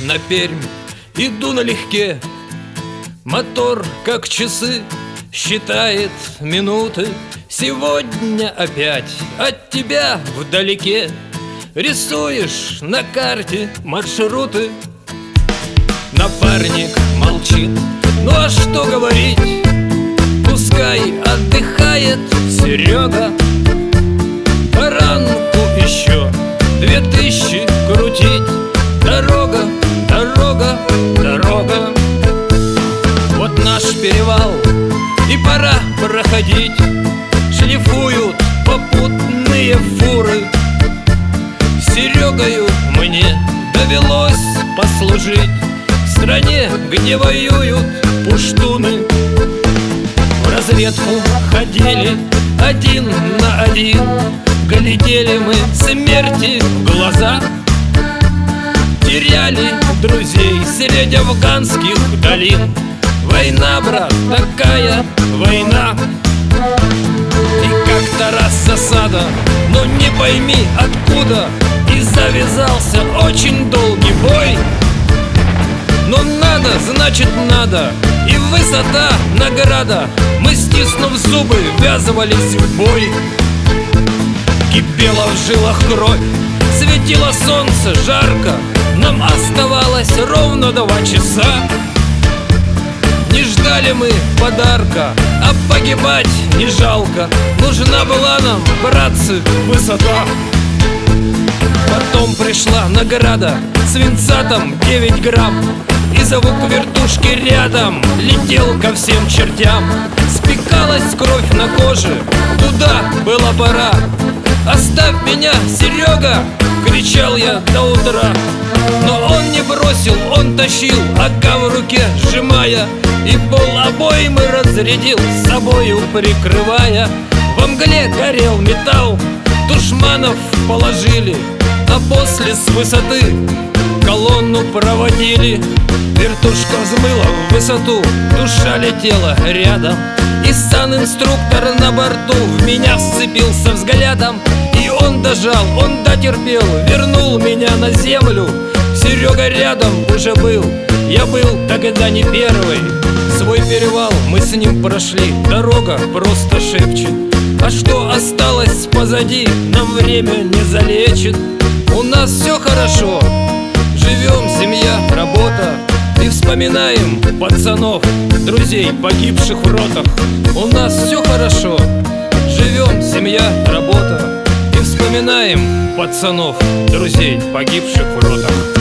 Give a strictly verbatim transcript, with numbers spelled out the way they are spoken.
на Пермь, иду налегке. Мотор, как часы, считает минуты. Сегодня опять от тебя вдалеке рисуешь на карте маршруты. Напарник молчит, ну а что говорить? Пускай отдыхает Серега. По ранку еще две тысячи крутить. Дорога, дорога, дорога. Вот наш перевал, и пора проходить. Шлифуют попутные фуры. С Серегою мне довелось послужить в стране, где воюют пуштуны. В разведку ходили один на один, глядели мы смерти в глаза. Теряли друзей среди афганских долин. Война, брат, такая война. И как-то раз засада, но не пойми откуда, и завязался очень долгий бой. Но надо, значит надо, и высота награда. Мы, стиснув зубы, ввязывались в бой. Кипела в жилах кровь, светило солнце жарко. Нам оставалось ровно два часа. Не ждали мы подарка, а погибать не жалко. Нужна была нам, братцы, высота. Потом пришла награда, свинца там девять грамм. И звук вертушки рядом летел ко всем чертям. Спекалась кровь на коже, туда была пора. «Оставь меня, Серега!» — кричал я до утра. Но он не бросил, он тащил, АК в руке сжимая, и пол обоймы разрядил, с собою прикрывая. Во мгле горел металл, душманов положили, а после с высоты колонну проводили. Вертушка взмыла в высоту, душа летела рядом, и санинструктор на борту в меня вцепился взглядом. И он дожал, он дотерпел, вернул меня на землю. Серега рядом уже был, я был тогда не первый. Свой перевал мы с ним прошли, дорога просто шепчет. А что осталось позади, нам время не залечит. У нас все хорошо, живем, семья, работа. И вспоминаем пацанов, друзей, погибших в ротах. У нас все хорошо, живем, семья, работа. И вспоминаем пацанов, друзей, погибших в ротах.